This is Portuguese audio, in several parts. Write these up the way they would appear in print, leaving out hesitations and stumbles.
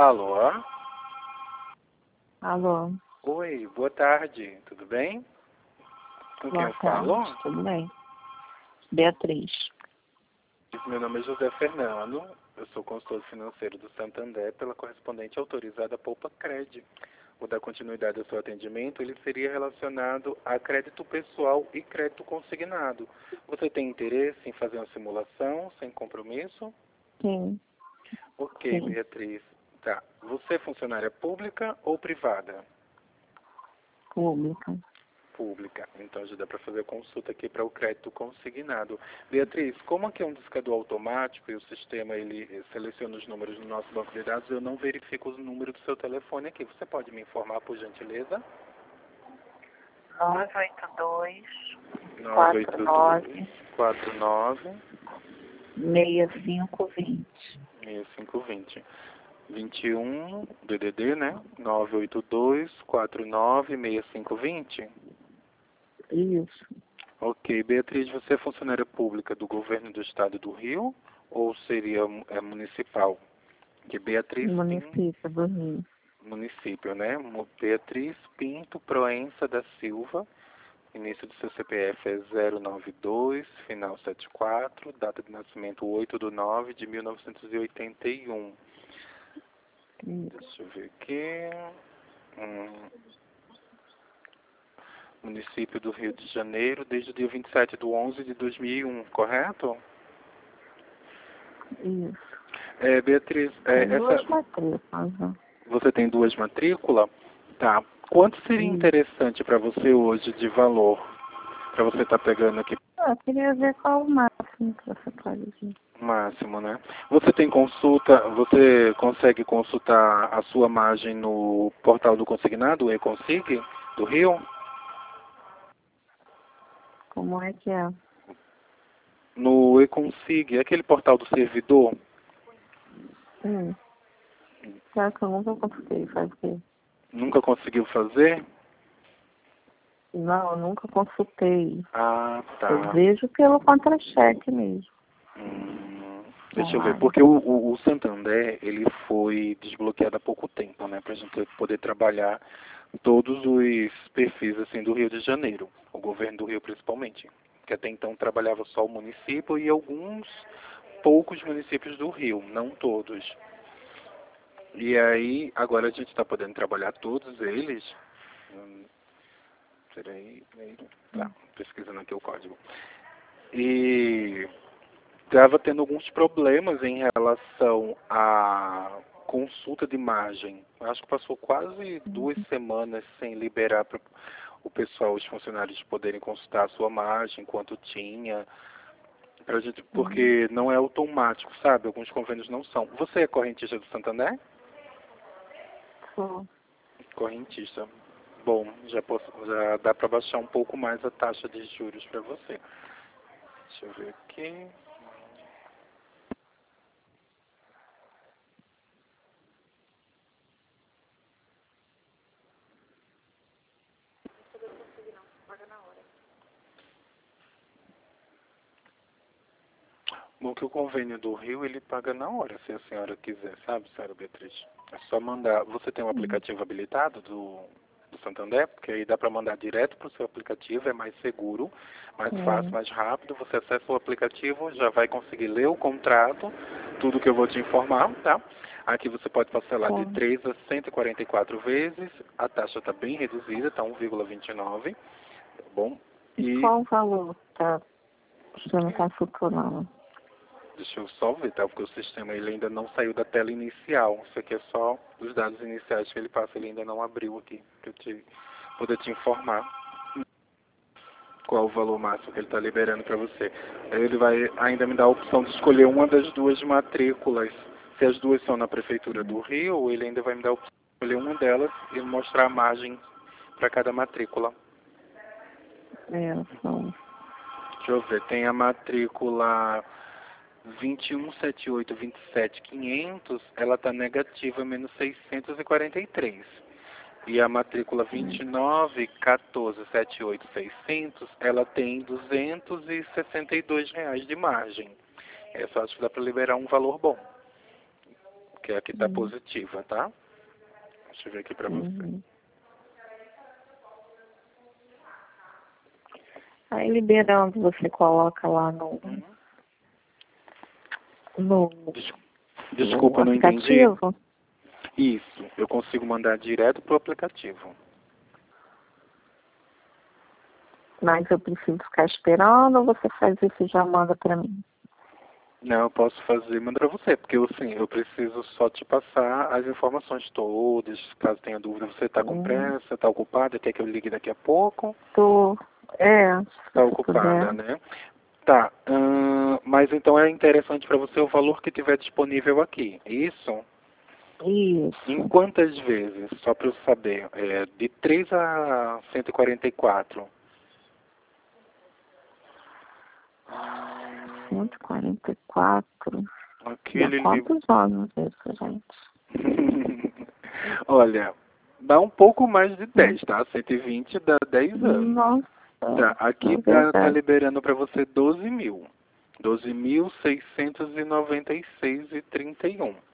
Alô? Alô, Oi, boa tarde, tudo bem? Com quem boa eu tarde, falo? tudo bem? Beatriz. Meu nome é José Fernando, eu sou consultor financeiro do Santander pela correspondente autorizada Poupa Cred. O da continuidade ao seu atendimento, ele seria relacionado a crédito pessoal e crédito consignado. Você tem interesse em fazer uma simulação sem compromisso? Sim, Ok, sim, Beatriz. Tá. Você é funcionária pública ou privada? pública. Pública. Então já dá para fazer consulta aqui para o crédito consignado. Beatriz, como aqui é um discador automático e o sistema ele seleciona os números do nosso banco de dados, eu não verifico os números do seu telefone aqui. Você pode me informar, por gentileza? 982 982 49 49 6520. 6520. 21 DDD, né? 982 49 6520. Isso, Ok, Beatriz, você é funcionária pública do governo do estado do Rio ou seria municipal? Que Beatriz Pinto, município do Rio. município, né? Beatriz Pinto Proença da Silva, início do seu CPF é 092, final 74, data de nascimento 8/9/1981. Isso, Deixa eu ver aqui. Município do Rio de Janeiro, desde o dia 27/11/2001, correto? isso. Beatriz, Tem duas matrículas, né? você tem duas matrículas? Tá. Quanto seria Isso. interessante para você hoje de valor? Para você estar pegando aqui Eu queria ver qual o máximo que você pode ver. o máximo, né? Você tem consulta, você consegue consultar a sua margem no portal do consignado, o eConsig, do Rio? Como é que é? No eConsig, aquele portal do servidor? Hum. Será que eu nunca consultei? Faz o quê? Nunca conseguiu fazer? Não, eu nunca consultei. Ah, Eu tá. vejo pelo contra-cheque mesmo. Deixa eu ver, Online. porque o Santander, ele foi desbloqueado há pouco tempo, né, pra gente poder trabalhar todos os perfis, assim, do Rio de Janeiro, o governo do Rio principalmente, que até então trabalhava só o município e alguns poucos municípios do Rio, não todos. E aí, agora a gente está podendo trabalhar todos eles. Peraí, tá, pesquisando aqui o código. E estava tendo alguns problemas em relação à consulta de imagem. Acho que passou quase 2 semanas sem liberar para o pessoal, os funcionários poderem consultar a sua imagem, quanto tinha, pra gente, porque não é automático, sabe? Alguns convênios não são. Você é correntista do Santander? Sou. Correntista. Bom, já dá para baixar um pouco mais a taxa de juros para você. Deixa eu ver aqui. Bom, que o convênio do Rio, ele paga na hora, se a senhora quiser, sabe, senhora Beatriz? É só mandar. Você tem um aplicativo habilitado do Santander? Porque aí dá para mandar direto para o seu aplicativo, é mais seguro, mais fácil, mais rápido. Você acessa o aplicativo, já vai conseguir ler o contrato, tudo que eu vou te informar, tá? Aqui você pode parcelar de 3 a 144 vezes, a taxa está bem reduzida, está 1,29, tá bom? E qual o valor? Tá? Você não consultou, não. Deixa eu só ver, tá? Porque o sistema ele ainda não saiu da tela inicial. Isso aqui é só os dados iniciais que ele passa. Ele ainda não abriu aqui para eu poder te informar qual o valor máximo que ele está liberando para você. Aí ele vai ainda me dar a opção de escolher uma das duas matrículas. Se as duas são na Prefeitura do Rio, ele ainda vai me dar a opção de escolher uma delas e mostrar a margem para cada matrícula. É, são. Deixa eu ver, tem a matrícula 217827.500, ela está negativa, menos 643. E a matrícula 291478.600, ela tem R$ 262 de margem. Essa acho que dá para liberar um valor bom. porque aqui tá positiva, tá? Deixa eu ver aqui pra você. Aí liberando, você coloca lá no Desculpa, não entendi. aplicativo, Isso, eu consigo mandar direto pro aplicativo. mas eu preciso ficar esperando ou você faz isso e já manda pra mim? Não, eu posso fazer, manda pra você, porque eu preciso só te passar as informações todas, caso tenha dúvida. Você tá com pressa, tá ocupada, quer que eu ligue daqui a pouco? Se Tá você ocupada, puder. né? Tá, mas então é interessante para você o valor que tiver disponível aqui, isso? Em Isso. quantas vezes? Só para eu saber. De 3 a 144. 144. Dá Aquele livro. quantos anos isso, gente? Olha, dá um pouco mais de 10, tá? 120 dá 10 anos. Nossa, Tá, aqui é tá verdade. liberando para você 12 mil. 12.696,31.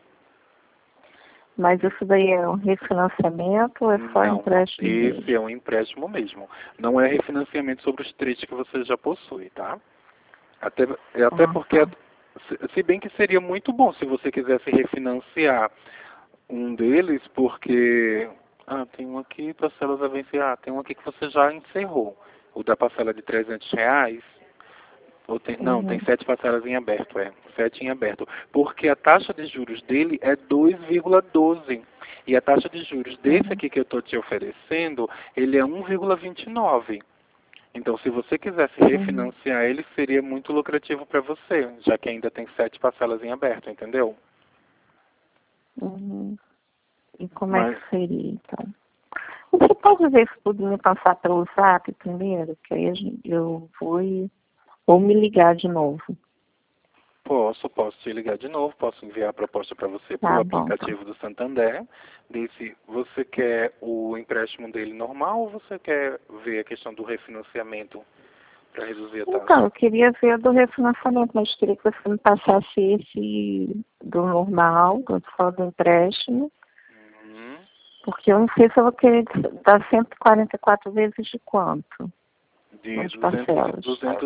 Mas isso daí é um refinanciamento ou é só Não, empréstimo esse mesmo? é um empréstimo mesmo. Não é refinanciamento sobre os trechos que você já possui, tá? Até Ah, porque, tá. se bem que seria muito bom se você quisesse refinanciar um deles, porque... tem um aqui, parcelas a vencer. Tem um aqui que você já encerrou. O da parcela de R$ 300. Não, tem Uhum. 7 parcelas em aberto, 7 em aberto. Porque a taxa de juros dele é 2,12. E a taxa de juros desse Uhum. aqui que eu estou te oferecendo, ele é 1,29. Então, se você quisesse Uhum. refinanciar ele, seria muito lucrativo para você, já que ainda tem 7 parcelas em aberto, entendeu? Uhum. E como é Mas, que seria, então? Você pode ver se tudo me passar pelo zap primeiro, que aí eu vou ou me ligar de novo. posso te ligar de novo, posso enviar a proposta para você pelo Tá bom, então. aplicativo do Santander. Disse, você quer o empréstimo dele normal ou você quer ver a questão do refinanciamento para reduzir a Então, taxa? eu queria ver do refinanciamento, mas queria que você me passasse esse do normal, só do empréstimo, Uhum. porque eu não sei se eu vou querer dar 144 vezes de quanto De nas parcelas.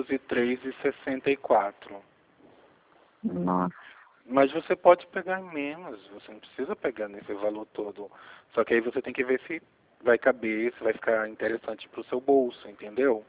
203,64. Nossa. Mas você pode pegar menos, você não precisa pegar nesse valor todo. Só que aí você tem que ver se vai caber, se vai ficar interessante para o seu bolso, entendeu?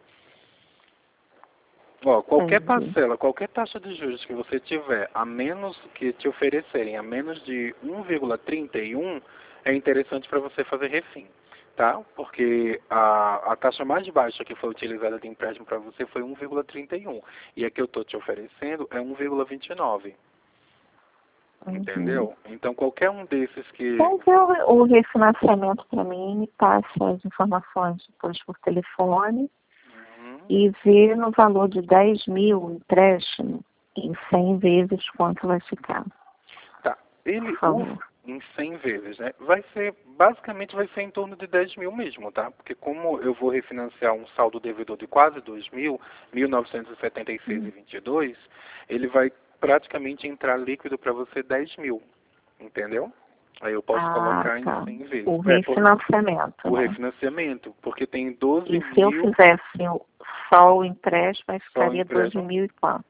Ó, qualquer Entendi. parcela, qualquer taxa de juros que você tiver, a menos que te oferecerem a menos de 1,31, é interessante para você fazer refim, tá? Porque a taxa mais baixa que foi utilizada de empréstimo para você foi 1,31. E a que eu estou te oferecendo é 1,29. Uhum. Entendeu? Então qualquer um desses que... Então, ver o refinanciamento para mim, me passa as informações depois por telefone Uhum. e ver no valor de 10 mil empréstimo em 100 vezes quanto vai ficar, Tá. por Ele, favor. em 100 vezes, né? Basicamente vai ser em torno de 10 mil mesmo, tá? Porque como eu vou refinanciar um saldo devedor de quase 2 mil, 1.976,22, ele vai praticamente entrar líquido para você 10 mil, entendeu? Aí eu posso Ah, colocar em tá. 100 vezes. O refinanciamento, O né? refinanciamento, porque tem 12 E se eu mil fizesse só o empréstimo, aí só ficaria 12 empréstimo, mil e quanto?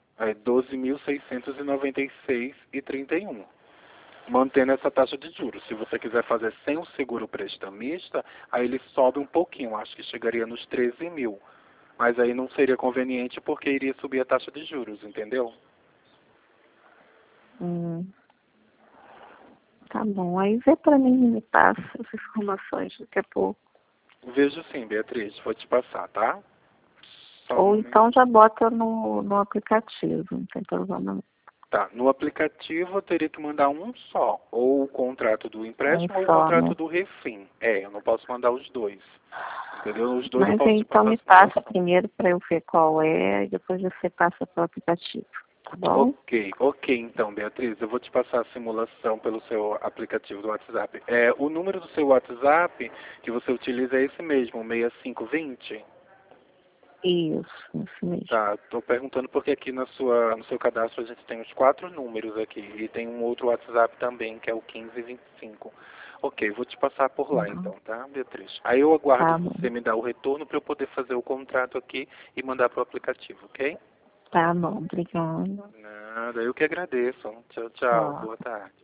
12.696,31. Mantendo essa taxa de juros. Se você quiser fazer sem o seguro prestamista, aí ele sobe um pouquinho, acho que chegaria nos 13 mil. Mas aí não seria conveniente porque iria subir a taxa de juros, entendeu? Hum, tá bom. Aí vê para mim e me passa as informações daqui a pouco. Vejo sim, Beatriz, vou te passar, tá? Só um Ou momento. então já bota no aplicativo, não tem problema não. Tá, no aplicativo eu teria que mandar um só, ou o contrato do Um empréstimo ou o só, contrato né? do refim. Eu não posso mandar os dois, entendeu? Os dois eu Mas posso aí, te então passar a me passa simulação. primeiro para eu ver qual é e depois você passa para o aplicativo, tá bom? Ok, então, Beatriz, eu vou te passar a simulação pelo seu aplicativo do WhatsApp. O número do seu WhatsApp que você utiliza é esse mesmo, 6520? Isso mesmo. Tá, estou perguntando porque aqui no seu cadastro a gente tem os 4 números aqui e tem um outro WhatsApp também, que é o 1525. Ok, vou te passar por lá Uhum. então, tá, Beatriz? Aí eu aguardo Tá bom. você me dar o retorno para eu poder fazer o contrato aqui e mandar para o aplicativo, ok? Tá bom, obrigada. Nada, eu que agradeço. Tchau, tchau. Ó. Boa tarde.